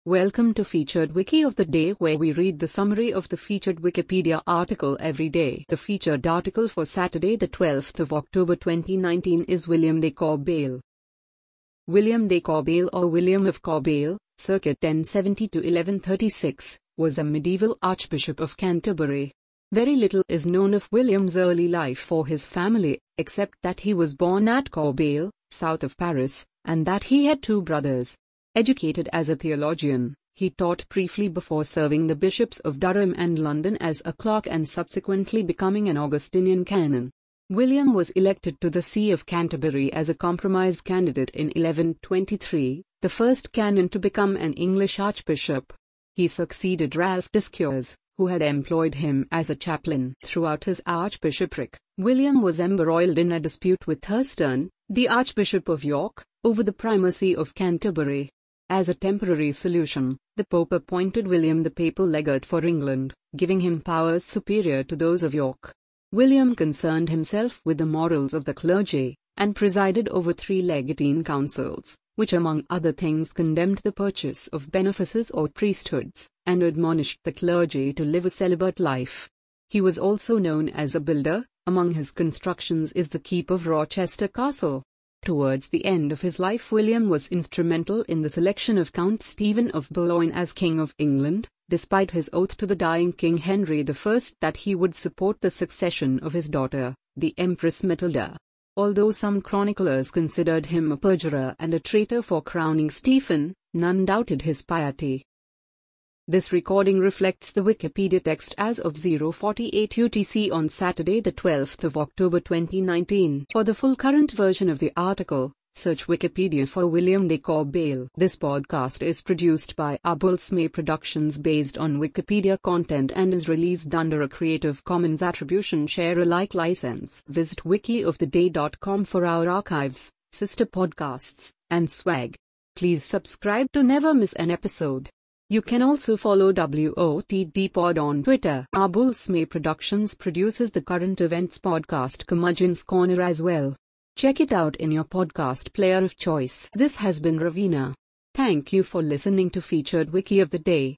Welcome to Featured Wiki of the Day, where we read the summary of the featured Wikipedia article every day. The featured article for Saturday, the 12th of October 2019 is William de Corbeil. William de Corbeil, or William of Corbeil, circa 1070 to 1136, was a medieval Archbishop of Canterbury. Very little is known of William's early life or his family, except that he was born at Corbeil, south of Paris, and that he had two brothers. Educated as a theologian, he taught briefly before serving the bishops of Durham and London as a clerk and subsequently becoming an Augustinian canon. William was elected to the See of Canterbury as a compromise candidate in 1123, the first canon to become an English archbishop. He succeeded Ralph Discours, who had employed him as a chaplain throughout his archbishopric. William was embroiled in a dispute with Thurston, the Archbishop of York, over the primacy of Canterbury. As a temporary solution, the Pope appointed William the papal legate for England, giving him powers superior to those of York. William concerned himself with the morals of the clergy, and presided over 3 legatine councils, which among other things condemned the purchase of benefices or priesthoods, and admonished the clergy to live a celibate life. He was also known as a builder. Among his constructions is the keep of Rochester Castle. Towards the end of his life, William was instrumental in the selection of Count Stephen of Boulogne as King of England, despite his oath to the dying King Henry I that he would support the succession of his daughter, the Empress Matilda. Although some chroniclers considered him a perjurer and a traitor for crowning Stephen, none doubted his piety. This recording reflects the Wikipedia text as of 0:48 UTC on Saturday, the 12th of October 2019. For the full current version of the article, search Wikipedia for William de Corbeil. This podcast is produced by Abulsme Productions based on Wikipedia content and is released under a Creative Commons Attribution Share Alike license. Visit wikioftheday.com for our archives, sister podcasts, and swag. Please subscribe to never miss an episode. You can also follow WOTD on Twitter. Abulsme Productions produces the current events podcast Curmudgeon's Corner as well. Check it out in your podcast player of choice. This has been Ravina. Thank you for listening to Featured Wiki of the Day.